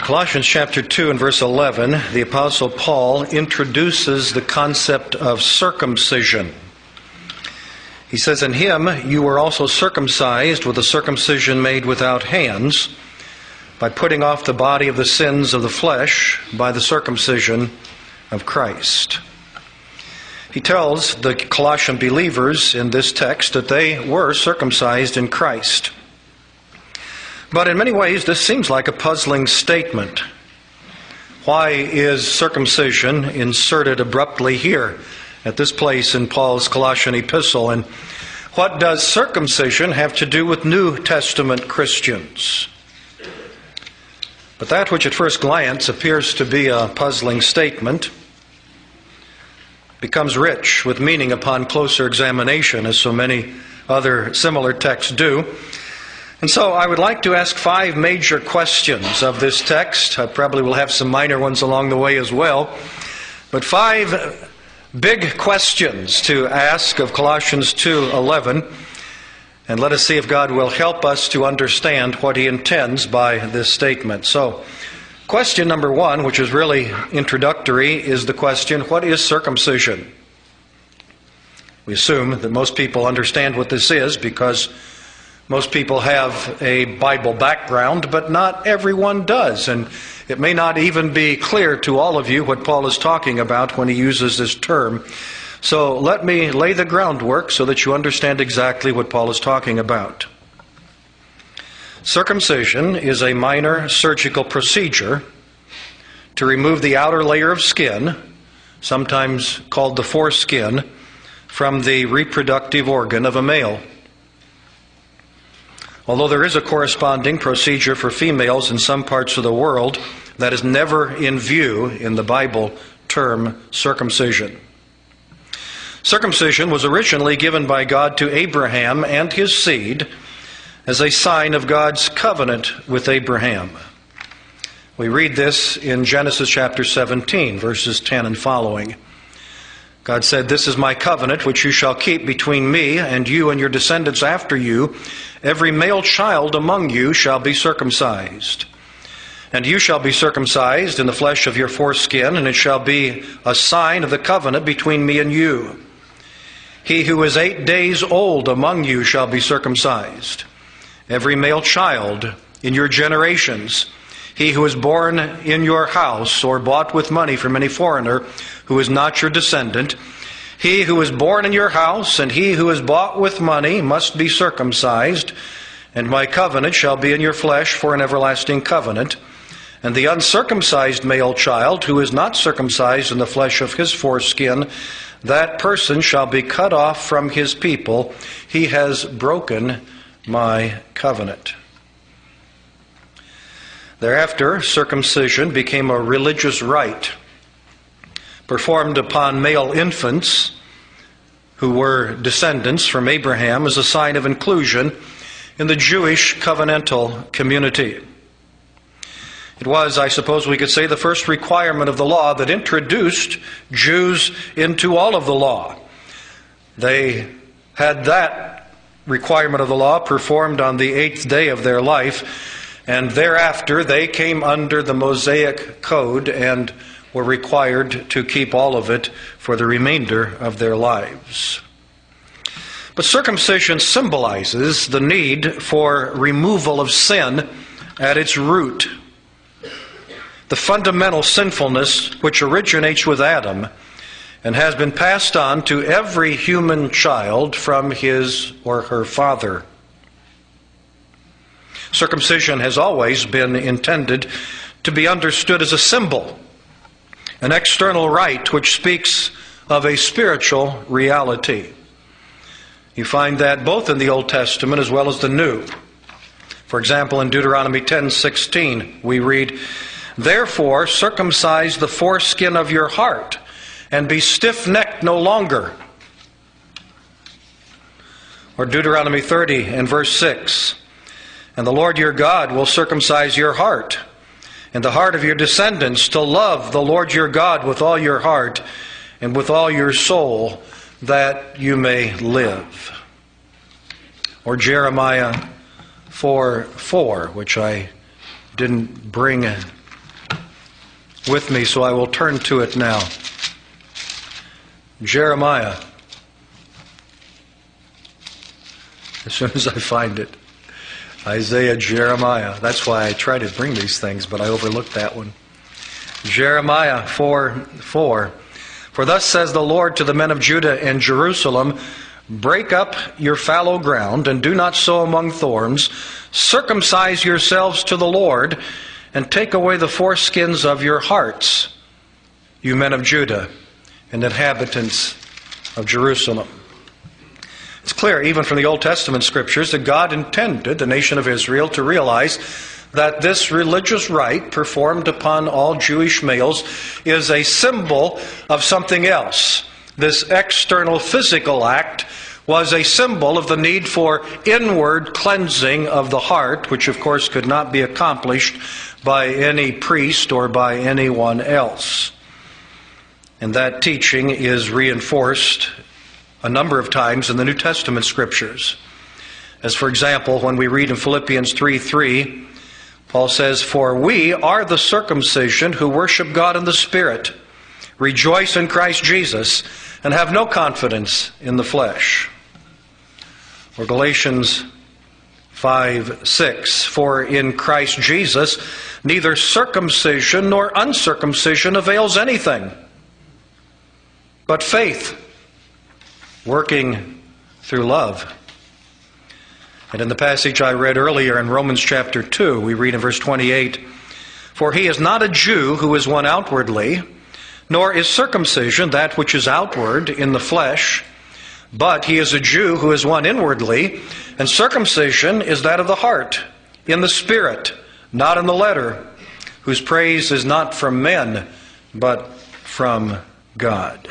Colossians chapter 2 and verse 11, the Apostle Paul introduces the concept of circumcision. He says, "In him you were also circumcised with a circumcision made without hands, by putting off the body of the sins of the flesh by the circumcision of Christ." He tells the Colossian believers in this text that they were circumcised in Christ. But in many ways, this seems like a puzzling statement. Why is circumcision inserted abruptly here at this place in Paul's Colossian epistle? And what does circumcision have to do with New Testament Christians? But that which at first glance appears to be a puzzling statement becomes rich with meaning upon closer examination, as so many other similar texts do. And so I would like to ask 5 major questions of this text. I probably will have some minor ones along the way as well. But 5 big questions to ask of Colossians 2:11. And let us see if God will help us to understand what He intends by this statement. So, question number 1, which is really introductory, is the question, what is circumcision? We assume that most people understand what this is because most people have a Bible background, but not everyone does. And it may not even be clear to all of you what Paul is talking about when he uses this term. So let me lay the groundwork so that you understand exactly what Paul is talking about. Circumcision is a minor surgical procedure to remove the outer layer of skin, sometimes called the foreskin, from the reproductive organ of a male. Although there is a corresponding procedure for females in some parts of the world, that is never in view in the Bible term circumcision. Circumcision was originally given by God to Abraham and his seed as a sign of God's covenant with Abraham. We read this in Genesis chapter 17, verses 10 and following. God said, "This is my covenant which you shall keep between me and you and your descendants after you. Every male child among you shall be circumcised. And you shall be circumcised in the flesh of your foreskin, and it shall be a sign of the covenant between me and you. He who is 8 days old among you shall be circumcised. Every male child in your generations, he who is born in your house or bought with money from any foreigner who is not your descendant, he who is born in your house and he who is bought with money must be circumcised, and my covenant shall be in your flesh for an everlasting covenant. And the uncircumcised male child who is not circumcised in the flesh of his foreskin, that person shall be cut off from his people. He has broken my covenant." Thereafter, circumcision became a religious rite performed upon male infants who were descendants from Abraham as a sign of inclusion in the Jewish covenantal community. It was, I suppose we could say, the first requirement of the law that introduced Jews into all of the law. They had that requirement of the law performed on the 8th day of their life, and thereafter they came under the Mosaic Code and were required to keep all of it for the remainder of their lives. But circumcision symbolizes the need for removal of sin at its root. The fundamental sinfulness which originates with Adam and has been passed on to every human child from his or her father. Circumcision has always been intended to be understood as a symbol, an external rite which speaks of a spiritual reality. You find that both in the Old Testament as well as the New. For example, in Deuteronomy 10:16, we read, "Therefore circumcise the foreskin of your heart, and be stiff-necked no longer." Or Deuteronomy 30 and verse 6, "And the Lord your God will circumcise your heart, and the heart of your descendants, to love the Lord your God with all your heart and with all your soul, that you may live." Or Jeremiah 4:4, which I didn't bring with me, so I will turn to it now. Jeremiah. As soon as I find it. Isaiah, Jeremiah. That's why I try to bring these things, but I overlooked that one. Jeremiah 4:4. For thus says the Lord to the men of Judah and Jerusalem, break up your fallow ground, and do not sow among thorns. Circumcise yourselves to the Lord, and take away the foreskins of your hearts, you men of Judah and inhabitants of Jerusalem. It's clear, even from the Old Testament scriptures, that God intended the nation of Israel to realize that this religious rite performed upon all Jewish males is a symbol of something else. This external physical act was a symbol of the need for inward cleansing of the heart, which of course could not be accomplished by any priest or by anyone else. And that teaching is reinforced a number of times in the New Testament scriptures. As for example, when we read in Philippians 3:3, Paul says, for we are the circumcision who worship God in the Spirit, rejoice in Christ Jesus, and have no confidence in the flesh. Or Galatians 5:6, for in Christ Jesus neither circumcision nor uncircumcision avails anything, but faith, working through love. And in the passage I read earlier in Romans chapter 2, we read in verse 28, for he is not a Jew who is one outwardly, nor is circumcision that which is outward in the flesh, but he is a Jew who is one inwardly, and circumcision is that of the heart, in the spirit, not in the letter, whose praise is not from men, but from God.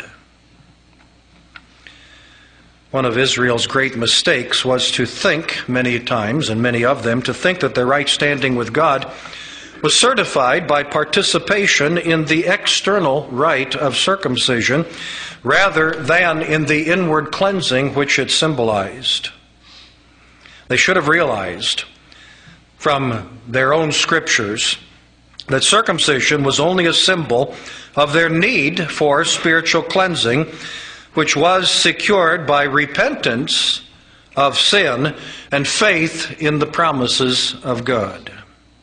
One of Israel's great mistakes was to think, many times, and many of them, to think that their right standing with God was certified by participation in the external rite of circumcision, rather than in the inward cleansing which it symbolized. They should have realized from their own scriptures that circumcision was only a symbol of their need for spiritual cleansing, which was secured by repentance of sin and faith in the promises of God.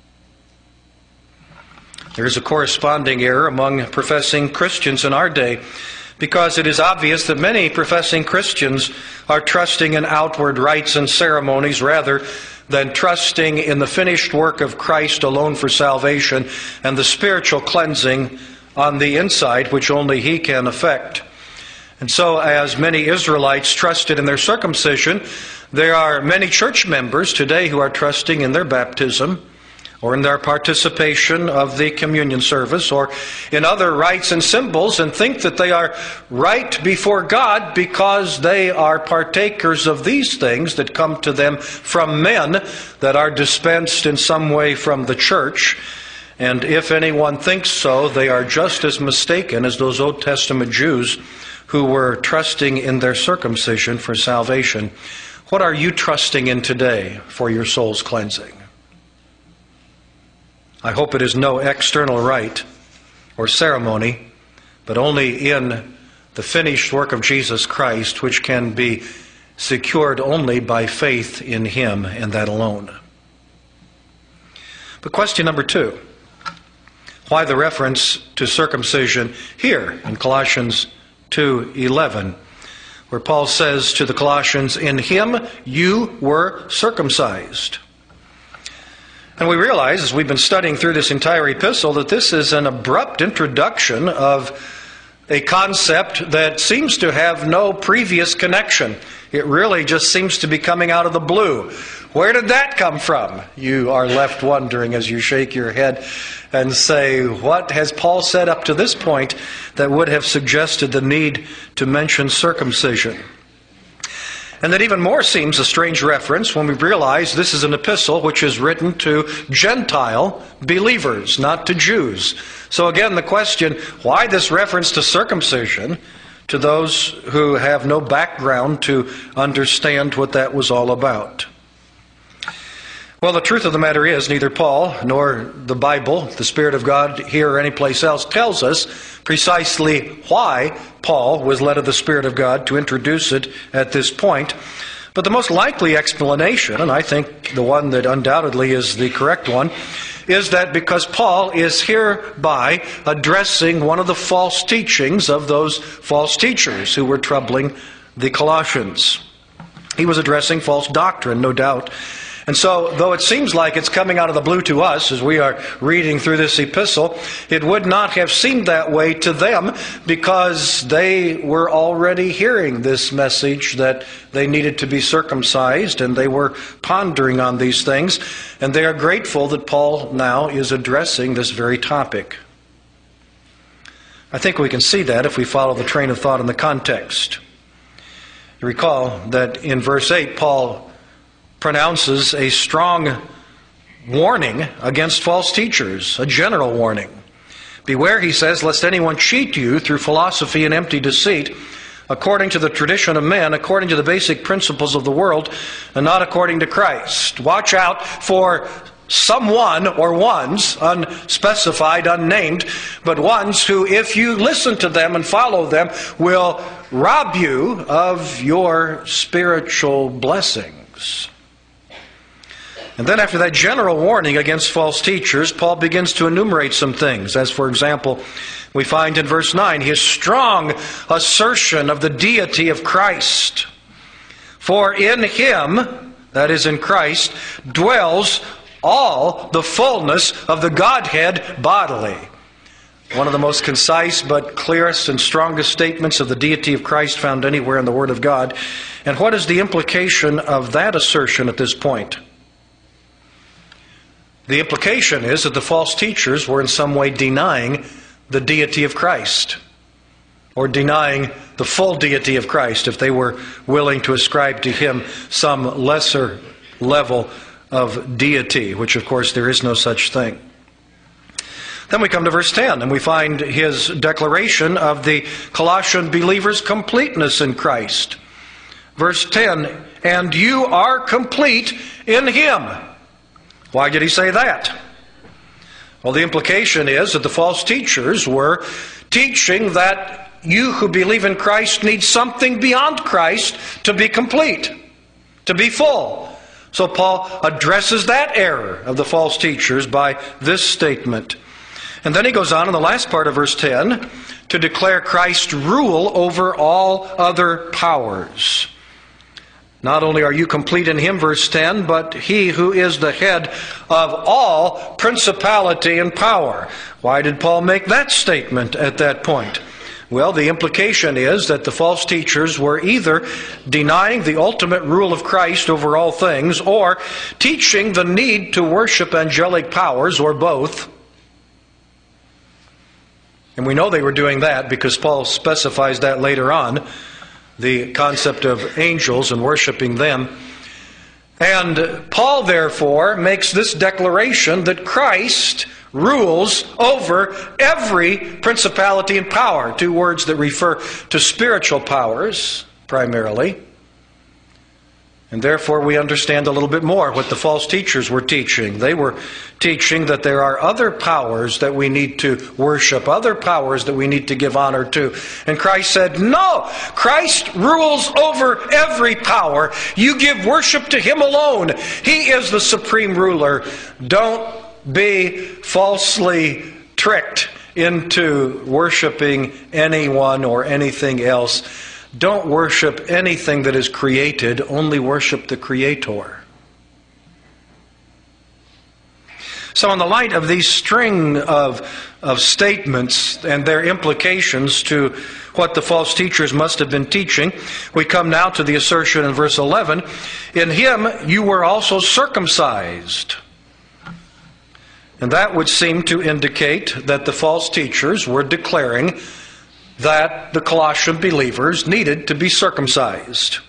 There is a corresponding error among professing Christians in our day, because it is obvious that many professing Christians are trusting in outward rites and ceremonies rather than trusting in the finished work of Christ alone for salvation and the spiritual cleansing on the inside which only He can effect. And so, as many Israelites trusted in their circumcision, there are many church members today who are trusting in their baptism, or in their participation of the communion service, or in other rites and symbols, and think that they are right before God because they are partakers of these things that come to them from men that are dispensed in some way from the church. And if anyone thinks so, they are just as mistaken as those Old Testament Jews who were trusting in their circumcision for salvation. What are you trusting in today for your soul's cleansing? I hope it is no external rite or ceremony, but only in the finished work of Jesus Christ, which can be secured only by faith in Him and that alone. But question number 2, why the reference to circumcision here in Colossians 2:11, where Paul says to the Colossians, in Him you were circumcised. And we realize, as we've been studying through this entire epistle, that this is an abrupt introduction of a concept that seems to have no previous connection. It really just seems to be coming out of the blue. Where did that come from? You are left wondering as you shake your head and say, what has Paul said up to this point that would have suggested the need to mention circumcision? And that even more seems a strange reference when we realize this is an epistle which is written to Gentile believers, not to Jews. So again, the question, why this reference to circumcision to those who have no background to understand what that was all about? Well, the truth of the matter is, neither Paul nor the Bible, the Spirit of God here or anyplace else, tells us precisely why Paul was led of the Spirit of God to introduce it at this point. But the most likely explanation, and I think the one that undoubtedly is the correct one, is that because Paul is hereby addressing one of the false teachings of those false teachers who were troubling the Colossians. He was addressing false doctrine, no doubt. And so, though it seems like it's coming out of the blue to us as we are reading through this epistle, it would not have seemed that way to them because they were already hearing this message that they needed to be circumcised, and they were pondering on these things, and they are grateful that Paul now is addressing this very topic. I think we can see that if we follow the train of thought in the context. You recall that in verse 8, Paul pronounces a strong warning against false teachers, a general warning. Beware, he says, lest anyone cheat you through philosophy and empty deceit, according to the tradition of men, according to the basic principles of the world, and not according to Christ. Watch out for someone or ones, unspecified, unnamed, but ones who, if you listen to them and follow them, will rob you of your spiritual blessings. And then after that general warning against false teachers, Paul begins to enumerate some things. As, for example, we find in verse 9, his strong assertion of the deity of Christ. For in him, that is in Christ, dwells all the fullness of the Godhead bodily. One of the most concise but clearest and strongest statements of the deity of Christ found anywhere in the Word of God. And what is the implication of that assertion at this point? The implication is that the false teachers were in some way denying the deity of Christ, or denying the full deity of Christ if they were willing to ascribe to him some lesser level of deity, which of course there is no such thing. Then we come to verse 10, and we find his declaration of the Colossian believers' completeness in Christ. Verse 10, and you are complete in him. Why did he say that? Well, the implication is that the false teachers were teaching that you who believe in Christ need something beyond Christ to be complete, to be full. So Paul addresses that error of the false teachers by this statement. And then he goes on in the last part of verse 10 to declare Christ's rule over all other powers. Not only are you complete in him, verse 10, but he who is the head of all principality and power. Why did Paul make that statement at that point? Well, the implication is that the false teachers were either denying the ultimate rule of Christ over all things, or teaching the need to worship angelic powers, or both. And we know they were doing that because Paul specifies that later on, the concept of angels and worshiping them. And Paul, therefore, makes this declaration that Christ rules over every principality and power. Two words that refer to spiritual powers, primarily. And therefore we understand a little bit more what the false teachers were teaching. They were teaching that there are other powers that we need to worship, other powers that we need to give honor to. And Christ said, no, Christ rules over every power. You give worship to him alone. He is the supreme ruler. Don't be falsely tricked into worshiping anyone or anything else. Don't worship anything that is created, only worship the Creator. So in the light of these string of statements and their implications to what the false teachers must have been teaching, we come now to the assertion in verse 11, in him you were also circumcised. And that would seem to indicate that the false teachers were declaring that the Colossian believers needed to be circumcised.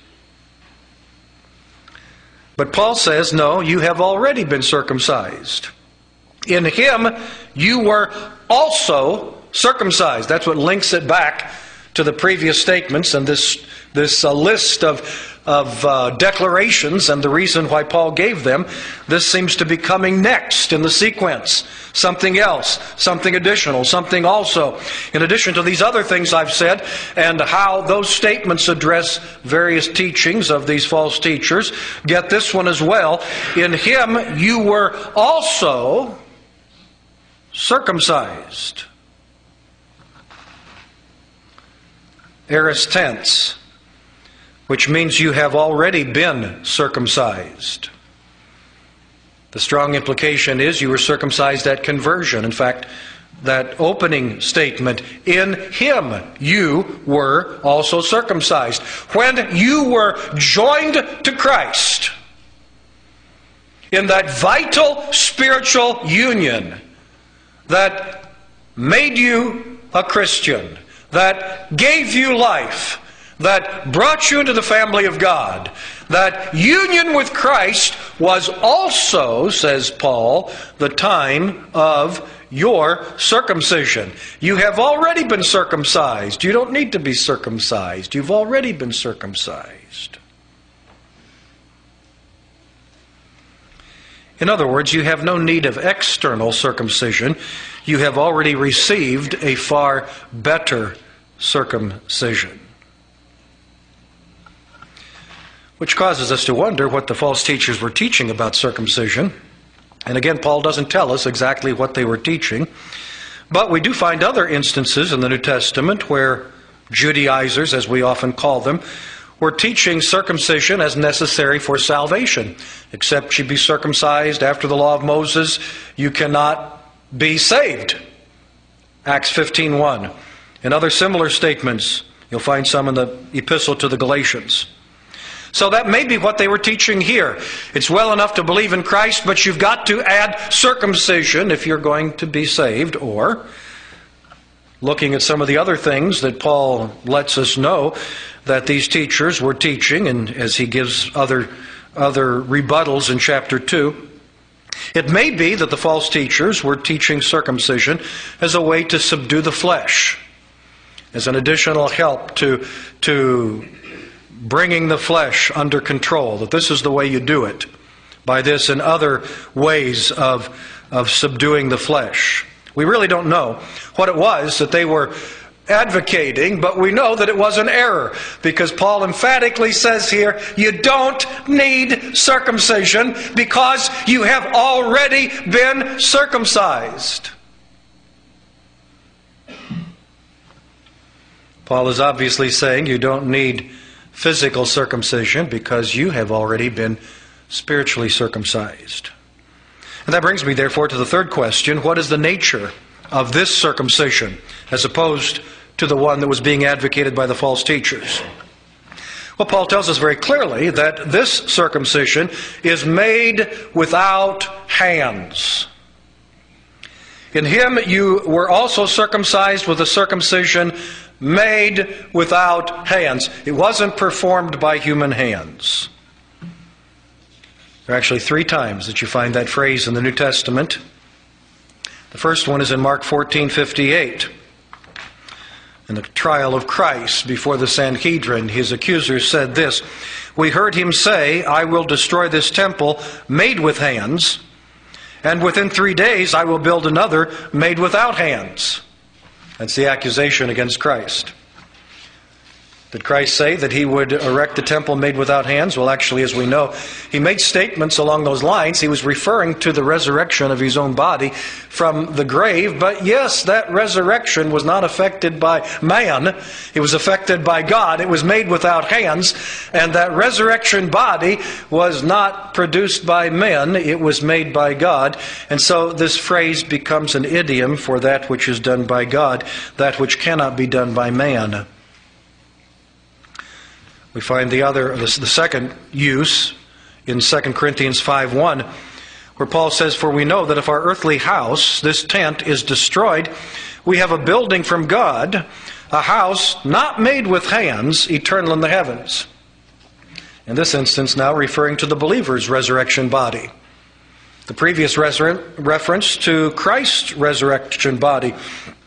But Paul says, no, you have already been circumcised. In him, you were also circumcised. That's what links it back to the previous statements and this list of declarations and the reason why Paul gave them, this seems to be coming next in the sequence. Something else, something additional, something also. In addition to these other things I've said, and how those statements address various teachings of these false teachers, get this one as well. In him you were also circumcised. Aorist tense, which means you have already been circumcised. The strong implication is you were circumcised at conversion. In fact, that opening statement, in him you were also circumcised. When you were joined to Christ, in that vital spiritual union that made you a Christian, that gave you life, that brought you into the family of God, that union with Christ was also, says Paul, the time of your circumcision. You have already been circumcised. You don't need to be circumcised. You've already been circumcised. In other words, you have no need of external circumcision. You have already received a far better circumcision. Which causes us to wonder what the false teachers were teaching about circumcision. And again, Paul doesn't tell us exactly what they were teaching. But we do find other instances in the New Testament where Judaizers, as we often call them, were teaching circumcision as necessary for salvation. Except you be circumcised after the law of Moses, you cannot be saved. Acts 15:1. And other similar statements, you'll find some in the epistle to the Galatians. So that may be what they were teaching here. It's well enough to believe in Christ, but you've got to add circumcision if you're going to be saved. Or, looking at some of the other things that Paul lets us know that these teachers were teaching, and as he gives other rebuttals in chapter 2, it may be that the false teachers were teaching circumcision as a way to subdue the flesh, as an additional help to bringing the flesh under control, that this is the way you do it, by this and other ways of subduing the flesh. We really don't know what it was that they were advocating, but we know that it was an error, because Paul emphatically says here, you don't need circumcision because you have already been circumcised. Paul is obviously saying you don't need physical circumcision because you have already been spiritually circumcised. And that brings me, therefore, to the third question. What is the nature of this circumcision as opposed to the one that was being advocated by the false teachers? Well, Paul tells us very clearly that this circumcision is made without hands. In him you were also circumcised with a circumcision made without hands. It wasn't performed by human hands. There are actually 3 times that you find that phrase in the New Testament. The first one is in Mark 14:58. In the trial of Christ before the Sanhedrin, his accusers said this, "We heard him say, 'I will destroy this temple made with hands, and within 3 days I will build another made without hands.'" That's the accusation against Christ. Did Christ say that he would erect a temple made without hands? Well, actually, as we know, he made statements along those lines. He was referring to the resurrection of his own body from the grave. But yes, that resurrection was not affected by man. It was affected by God. It was made without hands. And that resurrection body was not produced by men. It was made by God. And so this phrase becomes an idiom for that which is done by God, that which cannot be done by man. We find the second use in 2 Corinthians 5:1, where Paul says, "For we know that if our earthly house, this tent, is destroyed, we have a building from God, a house not made with hands, eternal in the heavens." In this instance now referring to the believer's resurrection body. The previous reference to Christ's resurrection body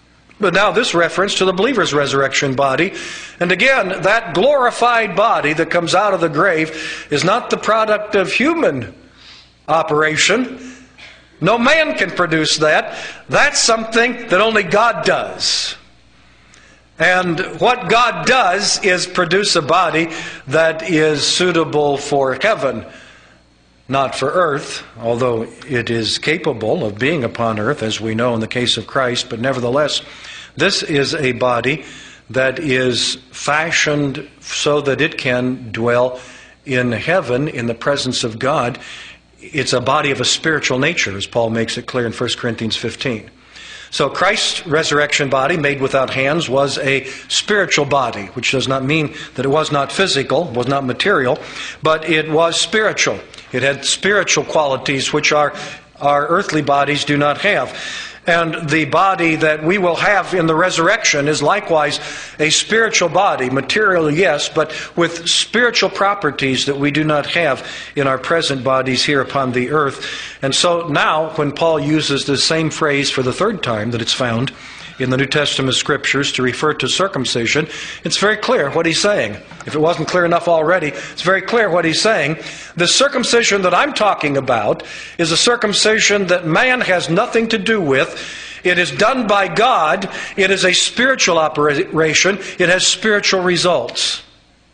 But now this reference to the believer's resurrection body. And again, that glorified body that comes out of the grave is not the product of human operation. No man can produce that. That's something that only God does. And what God does is produce a body that is suitable for heaven, not for earth, although it is capable of being upon earth, as we know in the case of Christ. But nevertheless, this is a body that is fashioned so that it can dwell in heaven in the presence of God. It's a body of a spiritual nature, as Paul makes it clear in 1 Corinthians 15. So Christ's resurrection body, made without hands, was a spiritual body, which does not mean that it was not physical, was not material, but it was spiritual. It had spiritual qualities which our earthly bodies do not have. And the body that we will have in the resurrection is likewise a spiritual body, material, yes, but with spiritual properties that we do not have in our present bodies here upon the earth. And so now, when Paul uses the same phrase for the third time that it's found in the New Testament Scriptures to refer to circumcision, it's very clear what he's saying. If it wasn't clear enough already, it's very clear what he's saying. The circumcision that I'm talking about is a circumcision that man has nothing to do with. It is done by God. It is a spiritual operation. It has spiritual results.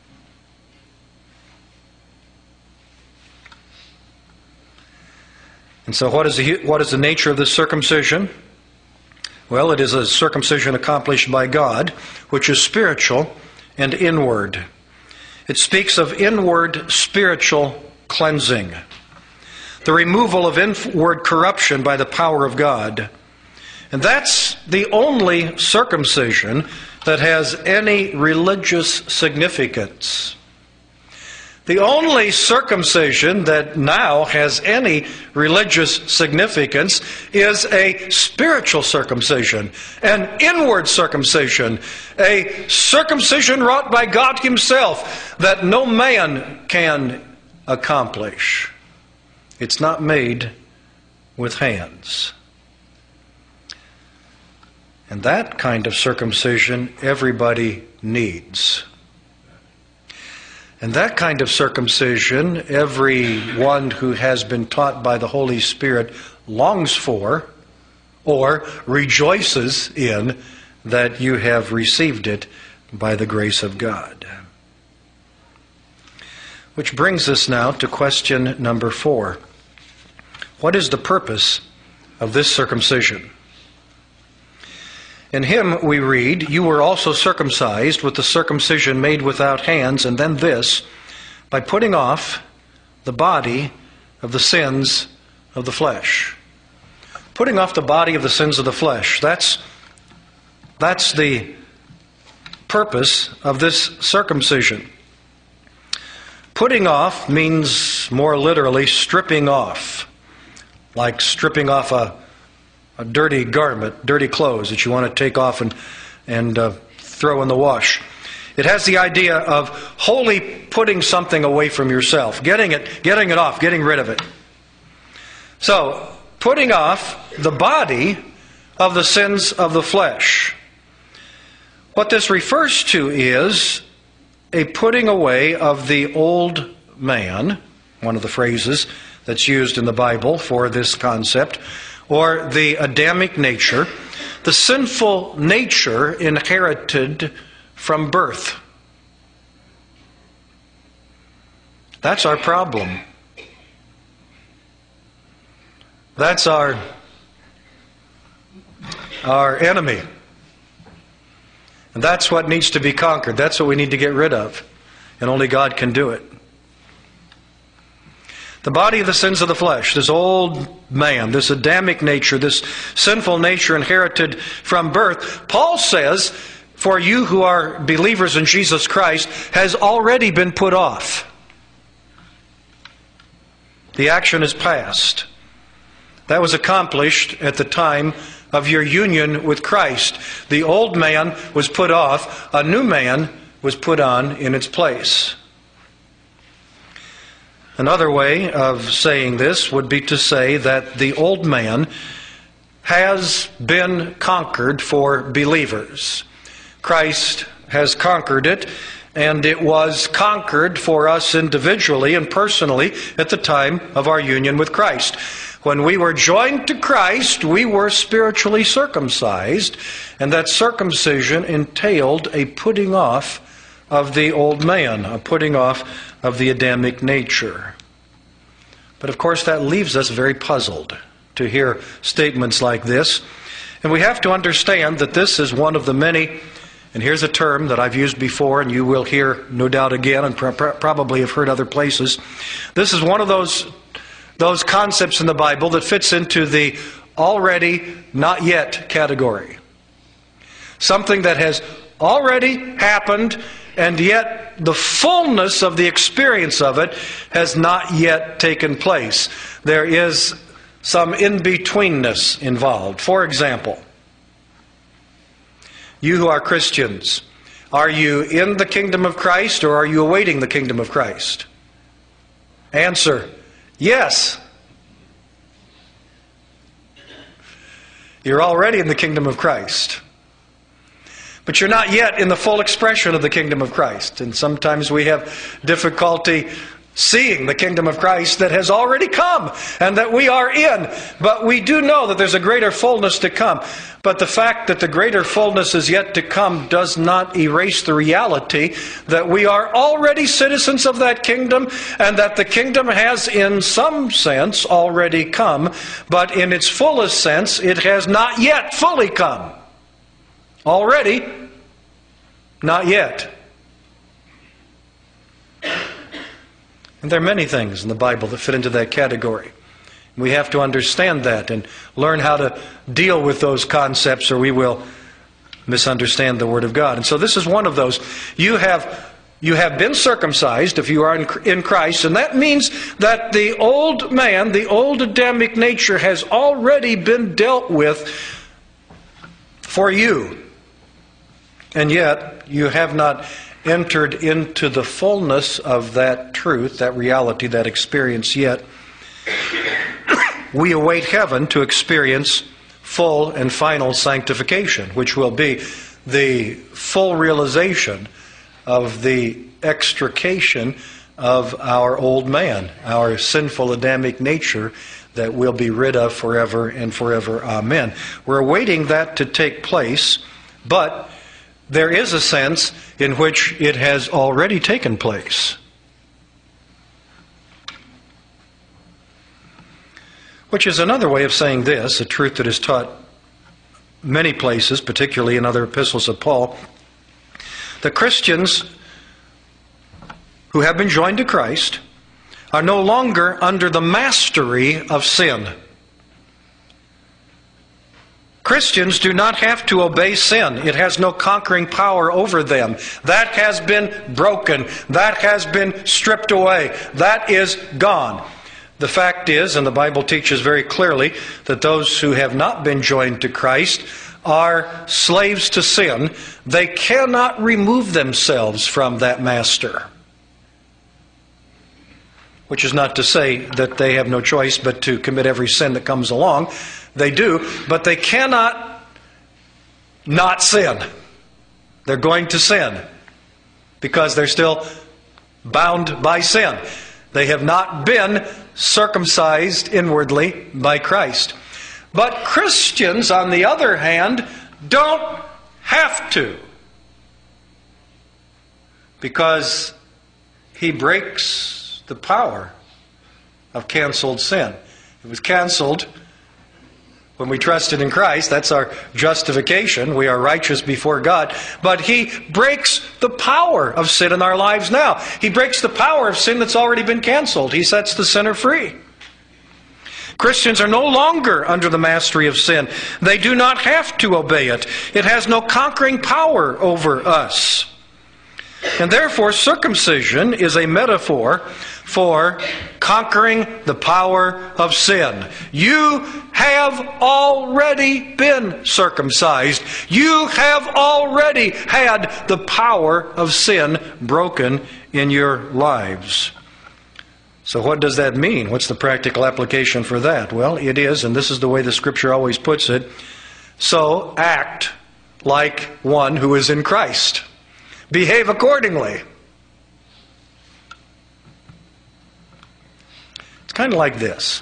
And so what is the nature of this circumcision? Well, it is a circumcision accomplished by God, which is spiritual and inward. It speaks of inward spiritual cleansing, the removal of inward corruption by the power of God. And that's the only circumcision that has any religious significance. The only circumcision that now has any religious significance is a spiritual circumcision, an inward circumcision, a circumcision wrought by God Himself that no man can accomplish. It's not made with hands. And that kind of circumcision everybody needs. And that kind of circumcision, everyone who has been taught by the Holy Spirit longs for or rejoices in that you have received it by the grace of God. Which brings us now to question number 4. What is the purpose of this circumcision? In him we read, "You were also circumcised with the circumcision made without hands," and then this, "by putting off the body of the sins of the flesh." Putting off the body of the sins of the flesh. That's the purpose of this circumcision. Putting off means more literally stripping off, like stripping off a dirty garment, dirty clothes that you want to take off and throw in the wash. It has the idea of wholly putting something away from yourself, getting it off, getting rid of it. So, putting off the body of the sins of the flesh. What this refers to is a putting away of the old man, one of the phrases that's used in the Bible for this concept, or the Adamic nature, the sinful nature inherited from birth. That's our problem. That's our enemy. And that's what needs to be conquered. That's what we need to get rid of. And only God can do it. The body of the sins of the flesh, this old man, this Adamic nature, this sinful nature inherited from birth, Paul says, for you who are believers in Jesus Christ, has already been put off. The action is past. That was accomplished at the time of your union with Christ. The old man was put off, a new man was put on in its place. Another way of saying this would be to say that the old man has been conquered for believers. Christ has conquered it, and it was conquered for us individually and personally at the time of our union with Christ. When we were joined to Christ, we were spiritually circumcised, and that circumcision entailed a putting off of the old man, a putting off of the Adamic nature. But of course that leaves us very puzzled to hear statements like this. And we have to understand that this is one of the many, and here's a term that I've used before and you will hear no doubt again and probably have heard other places. This is one of those concepts in the Bible that fits into the already, not yet category. Something that has already happened, and yet the fullness of the experience of it has not yet taken place. There is some in-betweenness involved. For example, you who are Christians, are you in the kingdom of Christ or are you awaiting the kingdom of Christ? Answer, yes. You're already in the kingdom of Christ. But you're not yet in the full expression of the kingdom of Christ. And sometimes we have difficulty seeing the kingdom of Christ that has already come and that we are in. But we do know that there's a greater fullness to come. But the fact that the greater fullness is yet to come does not erase the reality that we are already citizens of that kingdom, and that the kingdom has in some sense already come, but in its fullest sense it has not yet fully come. Already, not yet. And there are many things in the Bible that fit into that category. We have to understand that and learn how to deal with those concepts, or we will misunderstand the Word of God. And so this is one of those. You have been circumcised if you are in Christ, and that means that the old man, the old Adamic nature, has already been dealt with for you. And yet, you have not entered into the fullness of that truth, that reality, that experience yet. We await heaven to experience full and final sanctification, which will be the full realization of the extrication of our old man, our sinful Adamic nature that we'll be rid of forever and forever. Amen. We're awaiting that to take place, but there is a sense in which it has already taken place. Which is another way of saying this, a truth that is taught many places, particularly in other epistles of Paul. The Christians who have been joined to Christ are no longer under the mastery of sin. Christians do not have to obey sin. It has no conquering power over them. That has been broken. That has been stripped away. That is gone. The fact is, and the Bible teaches very clearly, that those who have not been joined to Christ are slaves to sin. They cannot remove themselves from that master. Which is not to say that they have no choice but to commit every sin that comes along. They do, but they cannot not sin. They're going to sin because they're still bound by sin. They have not been circumcised inwardly by Christ. But Christians, on the other hand, don't have to, because He breaks the power of canceled sin. It was canceled when we trusted in Christ. That's our justification. We are righteous before God. But He breaks the power of sin in our lives now. He breaks the power of sin that's already been canceled. He sets the sinner free. Christians are no longer under the mastery of sin. They do not have to obey it. It has no conquering power over us. And therefore, circumcision is a metaphor for conquering the power of sin. You have already been circumcised. You have already had the power of sin broken in your lives. So what does that mean? What's the practical application for that? Well, it is, and this is the way the Scripture always puts it, so act like one who is in Christ. Behave accordingly. It's kind of like this.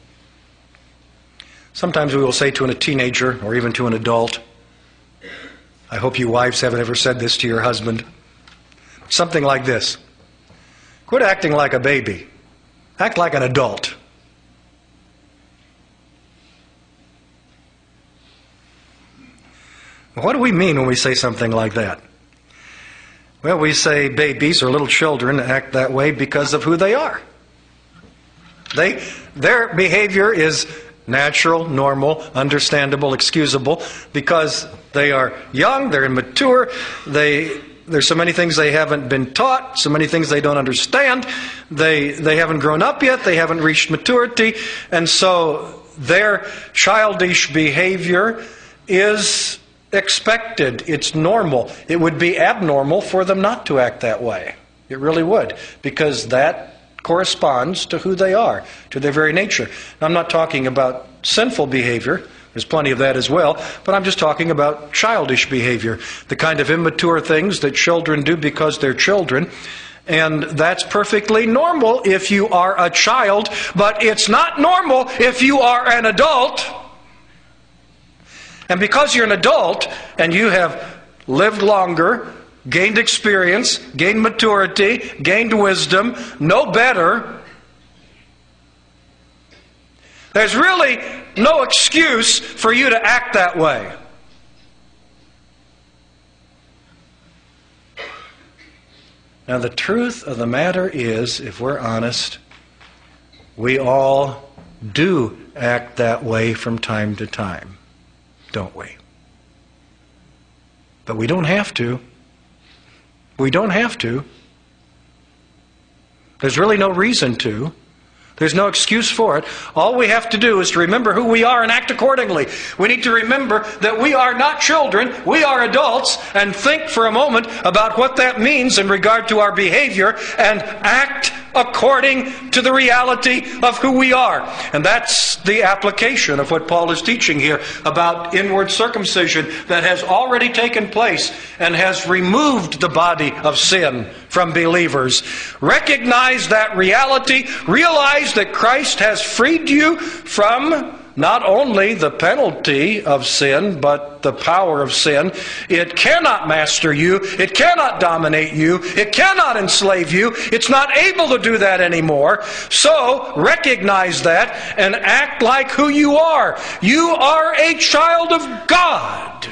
Sometimes we will say to a teenager or even to an adult, I hope you wives haven't ever said this to your husband, something like this: quit acting like a baby. Act like an adult. What do we mean when we say something like that? Well, we say babies or little children act that way because of who they are. Their behavior is natural, normal, understandable, excusable, because they are young, they're immature, there's so many things they haven't been taught, so many things they don't understand, they haven't grown up yet, they haven't reached maturity, and so their childish behavior is expected, it's normal. It would be abnormal for them not to act that way. It really would, because that corresponds to who they are, to their very nature. Now, I'm not talking about sinful behavior. There's plenty of that as well. But I'm just talking about childish behavior, the kind of immature things that children do because they're children. And that's perfectly normal if you are a child, but it's not normal if you are an adult. And because you're an adult and you have lived longer, gained experience, gained maturity, gained wisdom, know better, there's really no excuse for you to act that way. Now, the truth of the matter is, if we're honest, we all do act that way from time to time, don't we? But we don't have to. We don't have to. There's really no reason to. There's no excuse for it. All we have to do is to remember who we are and act accordingly. We need to remember that we are not children, we are adults, and think for a moment about what that means in regard to our behavior and act according to the reality of who we are. And that's the application of what Paul is teaching here about inward circumcision that has already taken place and has removed the body of sin from believers. Recognize that reality. Realize that Christ has freed you from not only the penalty of sin, but the power of sin. It cannot master you. It cannot dominate you. It cannot enslave you. It's not able to do that anymore. So, recognize that and act like who you are. You are a child of God.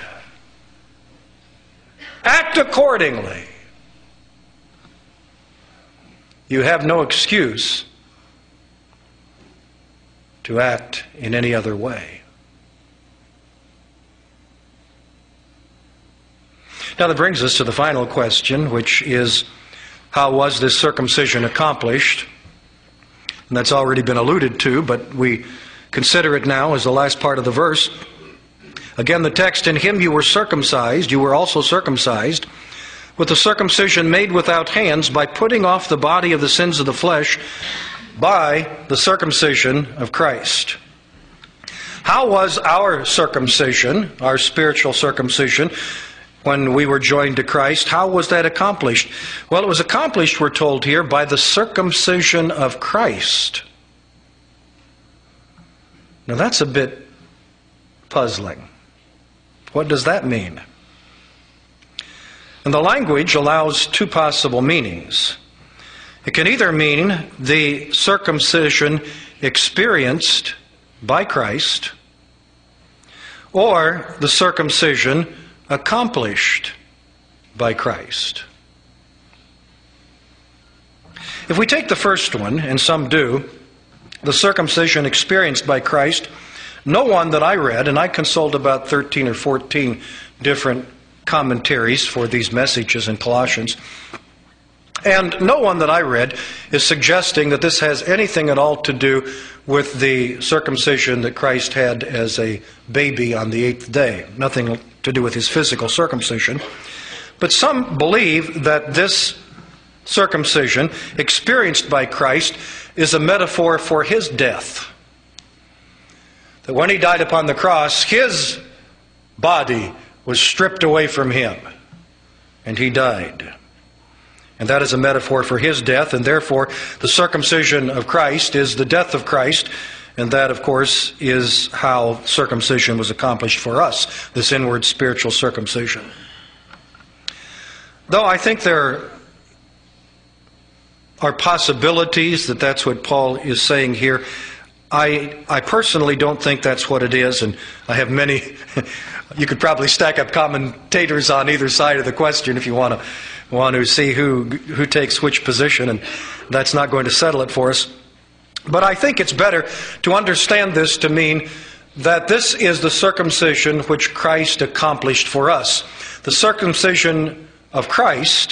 Act accordingly. You have no excuse to act in any other way. Now that brings us to the final question, which is, how was this circumcision accomplished? And that's already been alluded to, but we consider it now as the last part of the verse. Again, the text, in him you were circumcised, you were also circumcised, with the circumcision made without hands, by putting off the body of the sins of the flesh, by the circumcision of Christ. How was our circumcision, our spiritual circumcision, when we were joined to Christ, how was that accomplished? Well, it was accomplished, we're told here, by the circumcision of Christ. Now that's a bit puzzling. What does that mean? And the language allows two possible meanings. It can either mean the circumcision experienced by Christ, or the circumcision accomplished by Christ. If we take the first one, and some do, the circumcision experienced by Christ, no one that I read, and I consulted about 13 or 14 different commentaries for these messages in Colossians, and no one that I read is suggesting that this has anything at all to do with the circumcision that Christ had as a baby on the 8th day. Nothing to do with his physical circumcision. But some believe that this circumcision experienced by Christ is a metaphor for his death. That when he died upon the cross, his body was stripped away from him, and he died. And that is a metaphor for his death, and therefore the circumcision of Christ is the death of Christ, and that, of course, is how circumcision was accomplished for us, this inward spiritual circumcision. Though I think there are possibilities that that's what Paul is saying here, I personally don't think that's what it is, and I have many. You could probably stack up commentators on either side of the question if you want to see who takes which position, and that's not going to settle it for us. But I think it's better to understand this to mean that this is the circumcision which Christ accomplished for us. The circumcision of Christ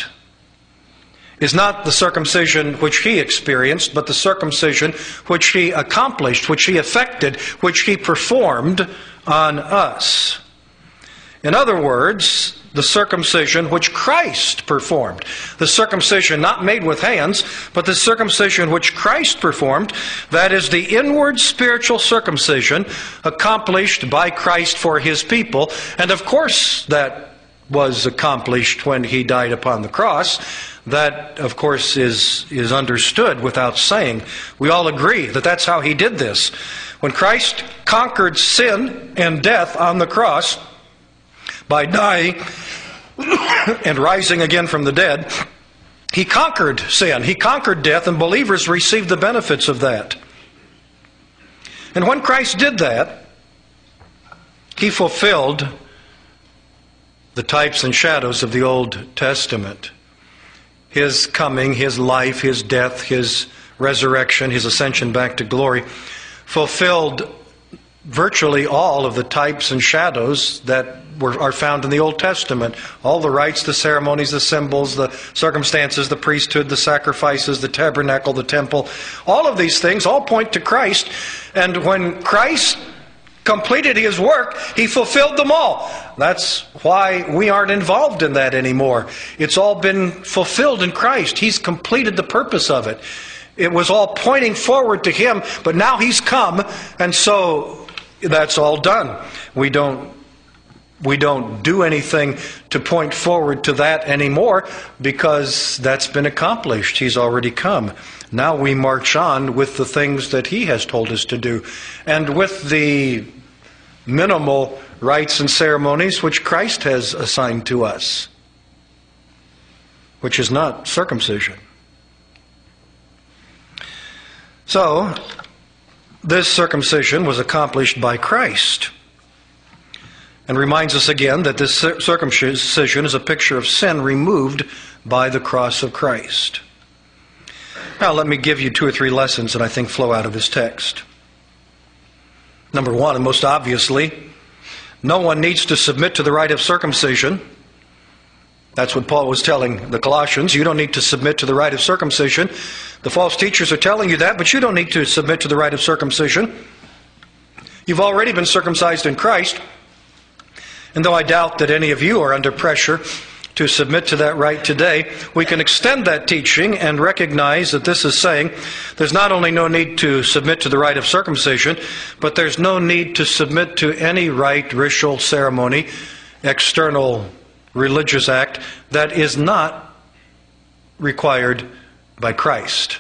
is not the circumcision which he experienced, but the circumcision which he accomplished, which he effected, which he performed on us. In other words, the circumcision which Christ performed. The circumcision not made with hands, but the circumcision which Christ performed, that is the inward spiritual circumcision accomplished by Christ for his people. And of course that was accomplished when he died upon the cross. That, of course, is understood without saying. We all agree that that's how he did this. When Christ conquered sin and death on the cross by dying and rising again from the dead, he conquered sin, he conquered death, and believers received the benefits of that. And when Christ did that, he fulfilled the types and shadows of the Old Testament. His coming, his life, his death, his resurrection, his ascension back to glory, fulfilled virtually all of the types and shadows that are found in the Old Testament. All the rites, the ceremonies, the symbols, the circumstances, the priesthood, the sacrifices, the tabernacle, the temple. All of these things all point to Christ. And when Christ completed his work, he fulfilled them all. That's why we aren't involved in that anymore. It's all been fulfilled in Christ. He's completed the purpose of it. It was all pointing forward to him, but now he's come, and so that's all done. We don't do anything to point forward to that anymore because that's been accomplished. He's already come. Now we march on with the things that he has told us to do, and with the minimal rites and ceremonies which Christ has assigned to us, which is not circumcision. So, this circumcision was accomplished by Christ, and reminds us again that this circumcision is a picture of sin removed by the cross of Christ. Now, let me give you 2 or 3 lessons that I think flow out of this text. Number 1, and most obviously, no one needs to submit to the rite of circumcision. That's what Paul was telling the Colossians. You don't need to submit to the rite of circumcision. The false teachers are telling you that, but you don't need to submit to the rite of circumcision. You've already been circumcised in Christ. And though I doubt that any of you are under pressure to submit to that rite today, we can extend that teaching and recognize that this is saying there's not only no need to submit to the rite of circumcision, but there's no need to submit to any rite, ritual, ceremony, external religious act that is not required by Christ.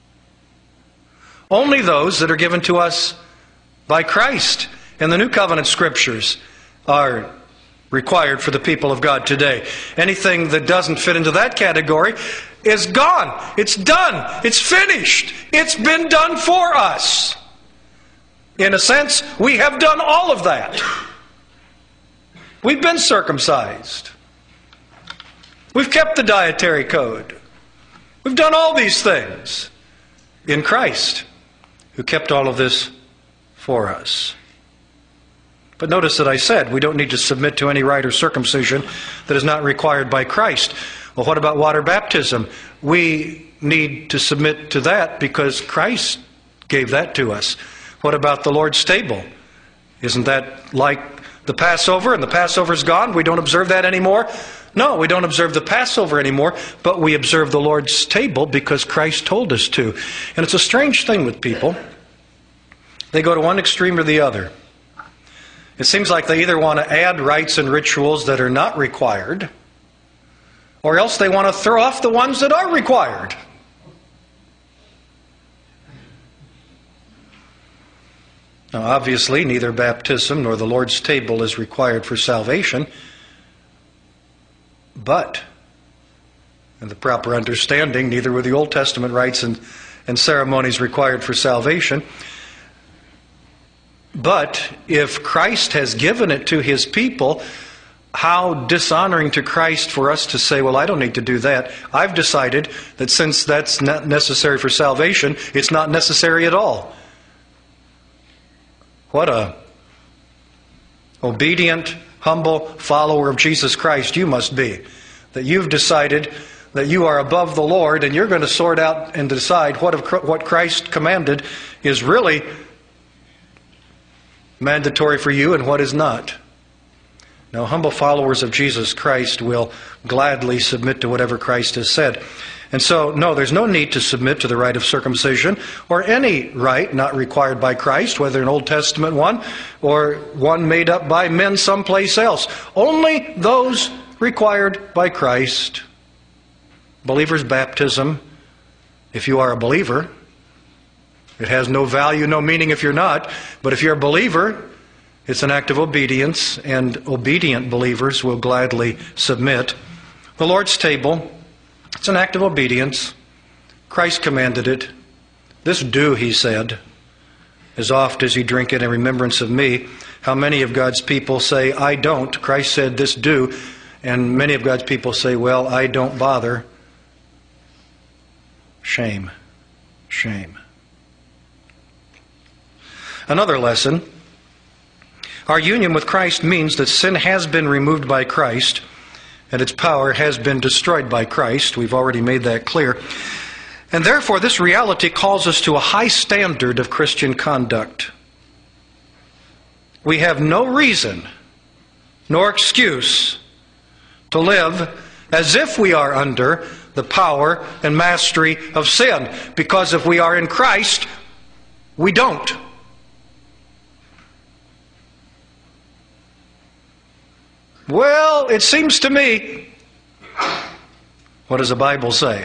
Only those that are given to us by Christ in the New Covenant Scriptures are required for the people of God today. Anything that doesn't fit into that category is gone. It's done. It's finished. It's been done for us. In a sense, we have done all of that. We've been circumcised. We've kept the dietary code. We've done all these things in Christ, who kept all of this for us. But notice that I said we don't need to submit to any rite or circumcision that is not required by Christ. Well, what about water baptism? We need to submit to that because Christ gave that to us. What about the Lord's table? Isn't that like the Passover, and the Passover's gone? We don't observe that anymore? No, we don't observe the Passover anymore, but we observe the Lord's table because Christ told us to. And it's a strange thing with people. They go to one extreme or the other. It seems like they either want to add rites and rituals that are not required, or else they want to throw off the ones that are required. Now, obviously, neither baptism nor the Lord's table is required for salvation. But, in the proper understanding, neither were the Old Testament rites and ceremonies required for salvation. But if Christ has given it to His people, how dishonoring to Christ for us to say, well, I don't need to do that. I've decided that since that's not necessary for salvation, it's not necessary at all. What a obedient, humble follower of Jesus Christ you must be. That you've decided that you are above the Lord and you're going to sort out and decide what Christ commanded is really mandatory for you and what is not. Now, humble followers of Jesus Christ will gladly submit to whatever Christ has said. And so, no, there's no need to submit to the rite of circumcision or any rite not required by Christ, whether an Old Testament one or one made up by men someplace else. Only those required by Christ. Believer's baptism, if you are a believer, it has no value, no meaning if you're not. But if you're a believer, it's an act of obedience, and obedient believers will gladly submit. The Lord's table, it's an act of obedience. Christ commanded it. This do, He said, as oft as you drink it in remembrance of me. How many of God's people say, I don't? Christ said, this do. And many of God's people say, well, I don't bother. Shame. Shame. Another lesson. Our union with Christ means that sin has been removed by Christ and its power has been destroyed by Christ. We've already made that clear. And therefore, this reality calls us to a high standard of Christian conduct. We have no reason nor excuse to live as if we are under the power and mastery of sin. Because if we are in Christ, we don't. Well, it seems to me, what does the Bible say?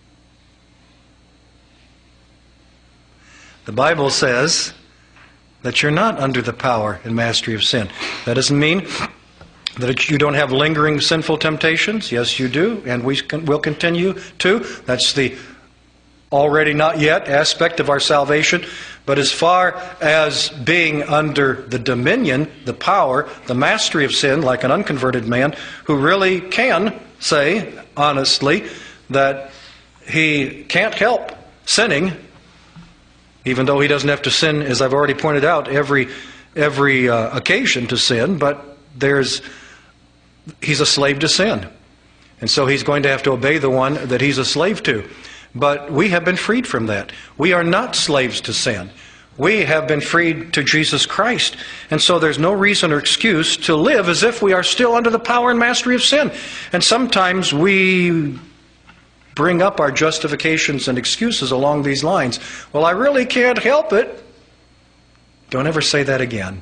The Bible says that you're not under the power and mastery of sin. That doesn't mean that you don't have lingering sinful temptations. Yes, you do, and we will continue to. That's the already not yet aspect of our salvation. But as far as being under the dominion, the power, the mastery of sin, like an unconverted man who really can say honestly that he can't help sinning, even though he doesn't have to sin, as I've already pointed out, every occasion to sin, but he's a slave to sin. And so he's going to have to obey the one that he's a slave to. But we have been freed from that. We are not slaves to sin. We have been freed to Jesus Christ. And so there's no reason or excuse to live as if we are still under the power and mastery of sin. And sometimes we bring up our justifications and excuses along these lines. Well, I really can't help it. Don't ever say that again.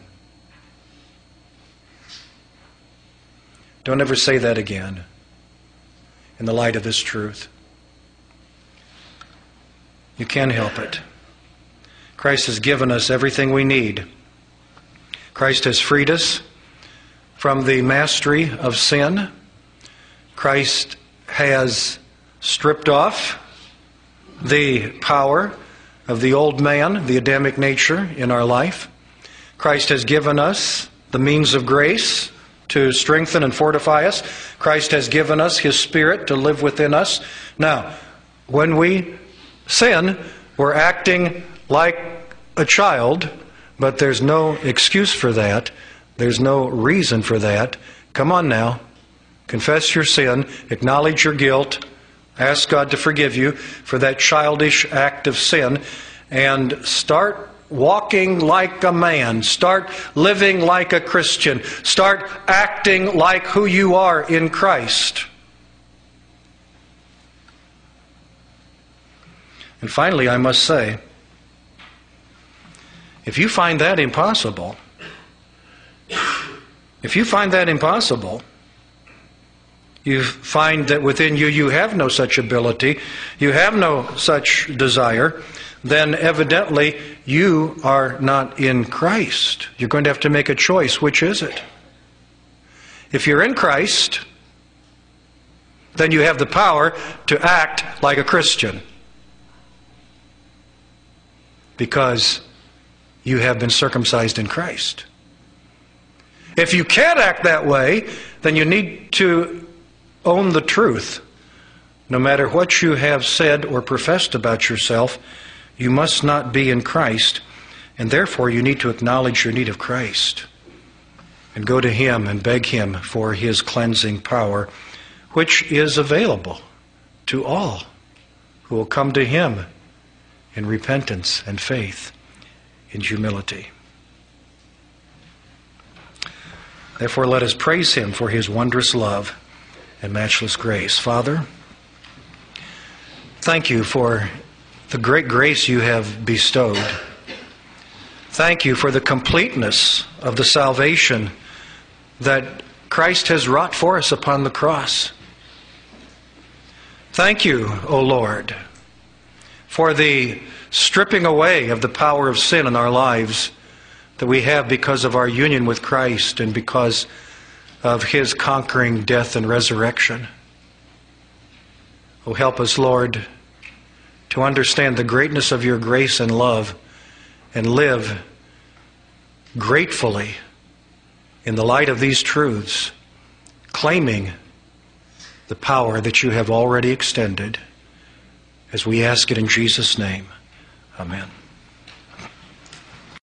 Don't ever say that again in the light of this truth. You can help it. Christ has given us everything we need. Christ has freed us from the mastery of sin. Christ has stripped off the power of the old man, the Adamic nature in our life. Christ has given us the means of grace to strengthen and fortify us. Christ has given us His Spirit to live within us. Now, when we sin, we're acting like a child, but there's no excuse for that. There's no reason for that. Come on now. Confess your sin. Acknowledge your guilt. Ask God to forgive you for that childish act of sin. And start walking like a man. Start living like a Christian. Start acting like who you are in Christ. And finally, I must say, if you find that impossible, you find that within you have no such ability, you have no such desire, then evidently you are not in Christ. You're going to have to make a choice. Which is it? If you're in Christ, then you have the power to act like a Christian, because you have been circumcised in Christ. If you can't act that way, then you need to own the truth. No matter what you have said or professed about yourself, you must not be in Christ, and therefore you need to acknowledge your need of Christ and go to Him and beg Him for His cleansing power, which is available to all who will come to Him in repentance and faith, in humility. Therefore, let us praise Him for His wondrous love and matchless grace. Father, thank You for the great grace You have bestowed. Thank You for the completeness of the salvation that Christ has wrought for us upon the cross. Thank You, O Lord, for the stripping away of the power of sin in our lives that we have because of our union with Christ and because of His conquering death and resurrection. Oh, help us, Lord, to understand the greatness of Your grace and love and live gratefully in the light of these truths, claiming the power that You have already extended, as we ask it in Jesus' name. Amen.